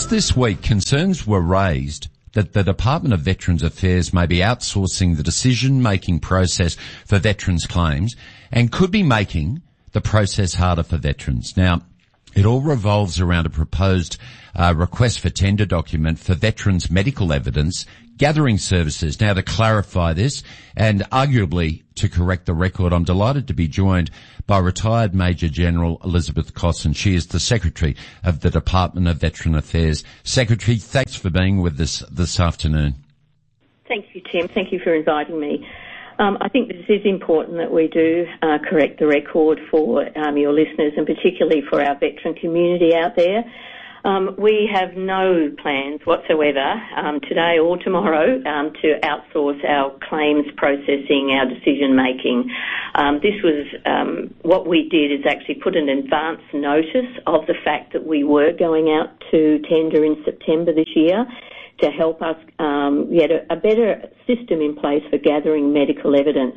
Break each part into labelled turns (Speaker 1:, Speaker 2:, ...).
Speaker 1: Just this week, concerns were raised that the Department of Veterans Affairs may be outsourcing the decision-making process for veterans' claims and could be making the process harder for veterans. Now, it all revolves around a proposed request for tender document for veterans' medical evidence gathering services. Now, to clarify this and arguably to correct the record, I'm delighted to be joined by retired Major General Elizabeth Cosson. She is the Secretary of the Department of Veteran Affairs. Secretary, thanks for being with us this afternoon.
Speaker 2: Thank you, Tim. Thank you for inviting me. I think this is important that we do correct the record for your listeners and particularly for our veteran community out there. We have no plans whatsoever today or tomorrow to outsource our claims processing, our decision making. This was what we did is actually put an advance notice of the fact that we were going out to tender in September this year to help us get a better system in place for gathering medical evidence.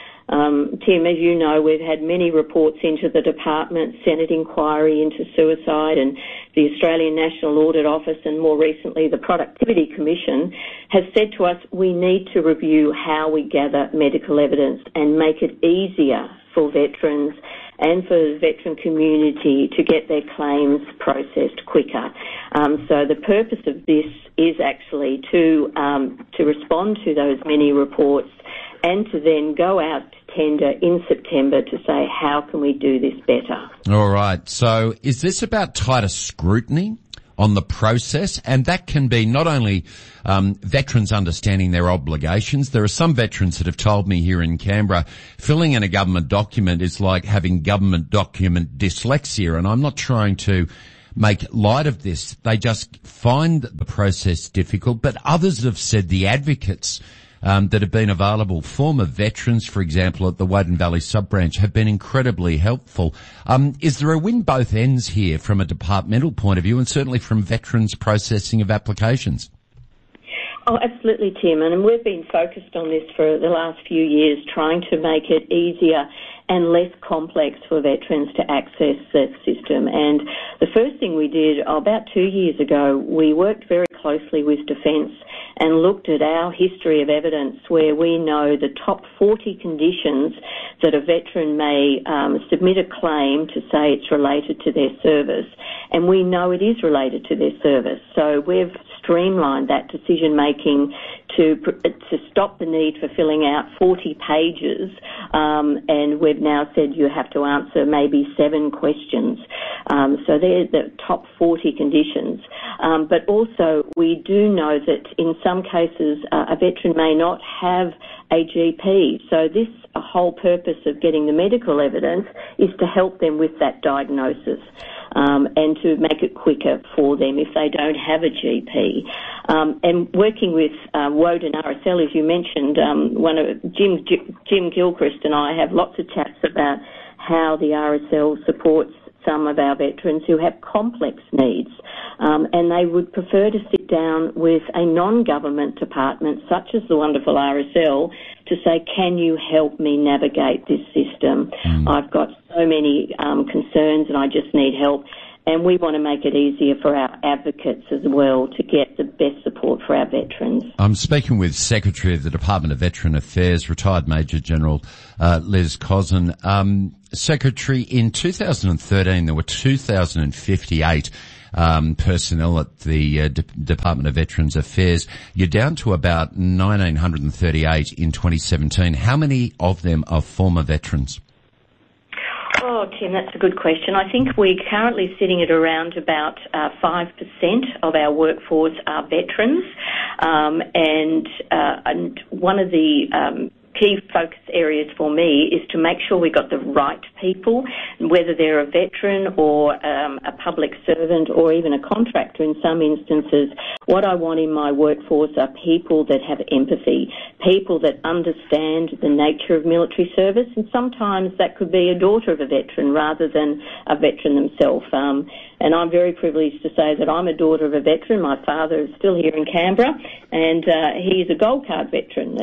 Speaker 2: Tim, as you know, we've had many reports into the department, Senate inquiry into suicide, and the Australian National Audit Office, and more recently the Productivity Commission has said to us we need to review how we gather medical evidence and make it easier for veterans and for the veteran community to get their claims processed quicker. So the purpose of this is actually to respond to those many reports and to then go out to tender in September to say, how can we do this better?
Speaker 1: All right. So is this about tighter scrutiny on the process? And that can be not only veterans understanding their obligations. There are some veterans that have told me here in Canberra, filling in a government document is like having government document dyslexia. And I'm not trying to make light of this. They just find the process difficult. But others have said, the advocates that have been available, former veterans, for example, at the Woden Valley sub-branch, have been incredibly helpful. Is there a win both ends here from a departmental point of view and certainly from veterans' processing of applications?
Speaker 2: Oh, absolutely, Tim. And we've been focused on this for the last few years, trying to make it easier and less complex for veterans to access the system. And the first thing we did about 2 years ago, we worked very closely with Defence and looked at our history of evidence where we know the top 40 conditions that a veteran may submit a claim to say it's related to their service. And we know it is related to their service. So we've streamlined that decision making to stop the need for filling out 40 pages, and we've now said you have to answer maybe 7 questions. So they're the top 40 conditions. But also we do know that in some cases a veteran may not have a GP. So this whole purpose of getting the medical evidence is to help them with that diagnosis. And to make it quicker for them if they don't have a GP. And working with Woden RSL, as you mentioned, Jim Gilchrist and I have lots of chats about how the RSL supports some of our veterans who have complex needs, and they would prefer to sit down with a non-government department such as the wonderful RSL to say, can you help me navigate this system? I've got so many concerns and I just need help. And we want to make it easier for our advocates as well to get the best support for our veterans. I'm
Speaker 1: speaking with Secretary of the Department of Veteran Affairs, retired Major General Liz Cosson. Secretary, in 2013 there were 2,058 personnel at the Department of Veterans Affairs. You're down to about 1,938 in 2017. How many of them are former veterans?
Speaker 2: Oh, Tim, that's a good question. I think we're currently sitting at around about 5% of our workforce are veterans, and one of the key focus areas for me is to make sure we got the right people, whether they're a veteran or a public servant or even a contractor in some instances. What I want in my workforce are people that have empathy, people that understand the nature of military service, and sometimes that could be a daughter of a veteran rather than a veteran themselves. And I'm very privileged to say that I'm a daughter of a veteran. My father is still here in Canberra, and he's a gold card veteran.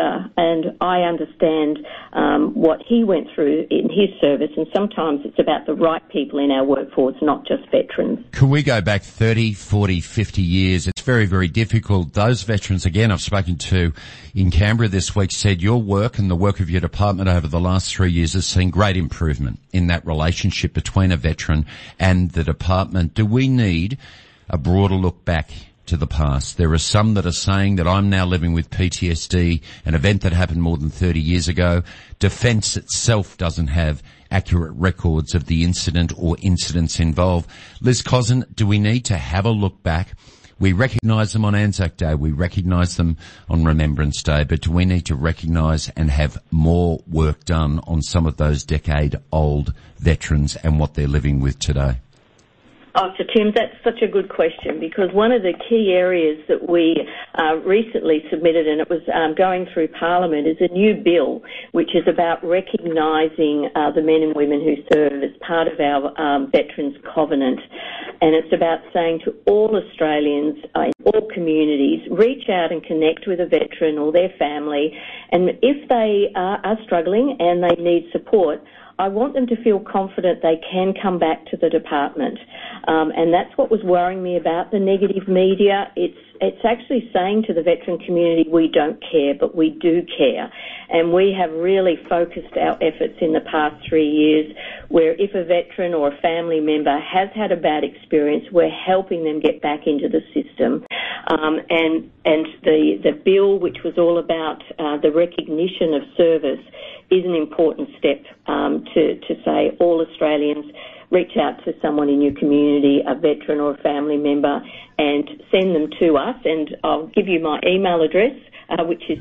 Speaker 2: And I understand what he went through in his service, and sometimes it's about the right people in our workforce, not just veterans.
Speaker 1: Can we go back 30, 40, 50 years? It's very, very difficult. Those veterans, again, I've spoken to in Canberra this week, said your work and the work of your department over the last 3 years has seen great improvement in that relationship between a veteran and the department. Do we need a broader look back to the past? There are some that are saying that I'm now living with PTSD, an event that happened more than 30 years ago. Defence itself doesn't have accurate records of the incident or incidents involved. Liz Cosson, do we need to have a look back? We recognise them on Anzac Day, we recognise them on Remembrance Day, but do we need to recognise and have more work done on some of those decade-old veterans and what they're living with today?
Speaker 2: Oh, so Tim, that's such a good question, because one of the key areas that we recently submitted, and it was going through Parliament, is a new bill which is about recognising the men and women who serve as part of our Veterans Covenant. And it's about saying to all Australians in all communities, reach out and connect with a veteran or their family, and if they are struggling and they need support, I want them to feel confident they can come back to the department. And that's what was worrying me about the negative media. It's actually saying to the veteran community, we don't care, but we do care. And we have really focused our efforts in the past 3 years where if a veteran or a family member has had a bad experience, we're helping them get back into the system. And the bill, which was all about the recognition of service, is an important step to say all Australians reach out to someone in your community, a veteran or a family member, and send them to us. And I'll give you my email address, which is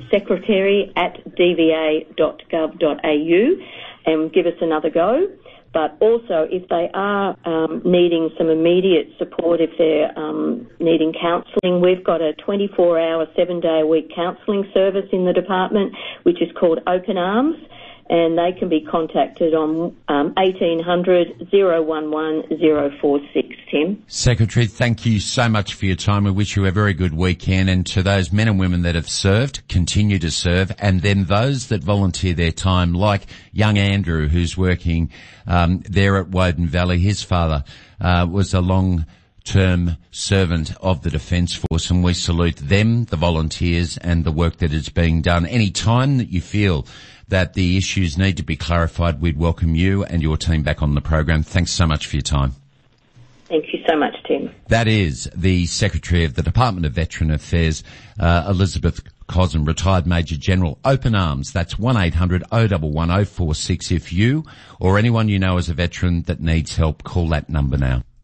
Speaker 2: secretary@dva.gov.au, and give us another go. But also, if they are needing some immediate support, if they're needing counselling, we've got a 24-hour, 7-day-a-week counselling service in the department, which is called Open Arms, and they can be contacted on 1800 011 046, Tim.
Speaker 1: Secretary, thank you so much for your time. We wish you a very good weekend, and to those men and women that have served, continue to serve, and then those that volunteer their time, like young Andrew, who's working there at Woden Valley. His father was a long-term servant of the Defence Force, and we salute them, the volunteers, and the work that is being done. Any time that you feel that the issues need to be clarified, we'd welcome you and your team back on the program. Thanks so much for your time.
Speaker 2: Thank you so much, Tim.
Speaker 1: That is the Secretary of the Department of Veteran Affairs, Elizabeth Cosson, retired Major General. Open Arms, that's 1800 011 046. If you or anyone you know is a veteran that needs help, call that number now.